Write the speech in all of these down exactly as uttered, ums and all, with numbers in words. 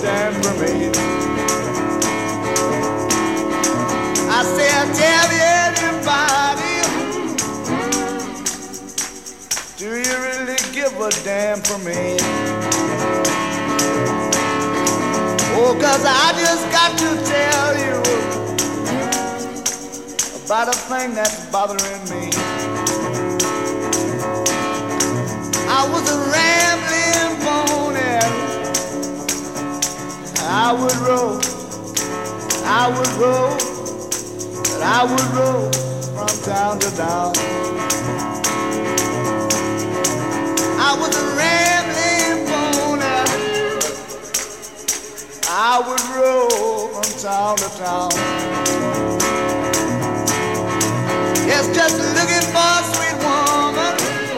damn for me. I say I tell everybody, do you really give a damn for me? Oh, 'cause I just got to tell you about a thing that's bothering me. I was a rambling pony. I would roll, I would roll, and I would roll from town to town. I was a rambling pony. I would roll from town to town. Yes, just looking for a sweet woman.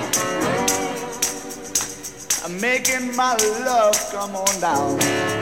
I'm making my love come on down.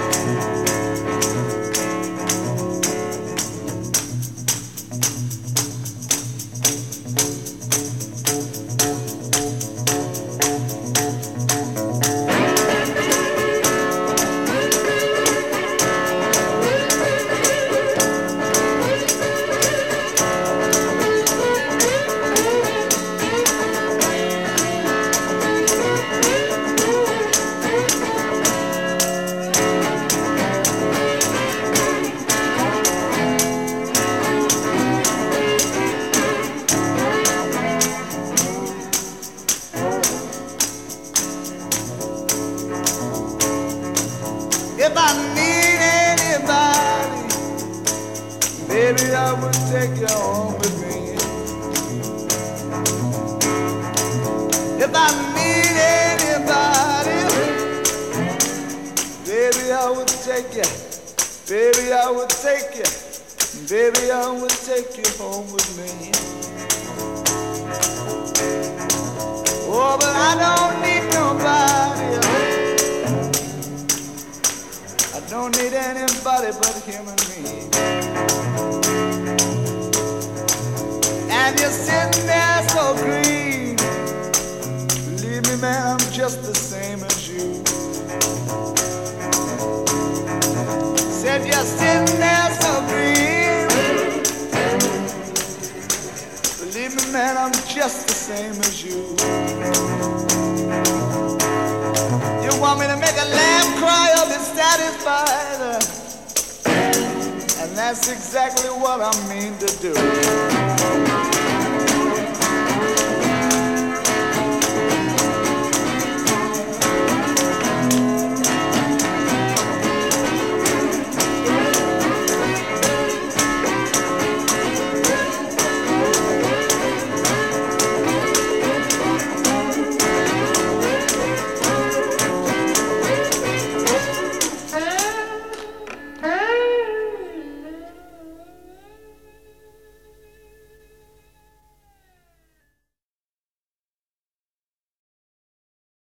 If I need anybody, baby, I would take you home with me. If I need anybody, baby, I would take you. Baby, I would take you. Baby, I would take you home with me. Oh, but I don't need nobody. Don't need anybody but him and me. And you're sitting there so green. Believe me, man, I'm just the same as you. Said you're sitting there so green. Believe me, man, I'm just the same as you. You want me to make a lamb cry or be satisfied? And that's exactly what I mean to do.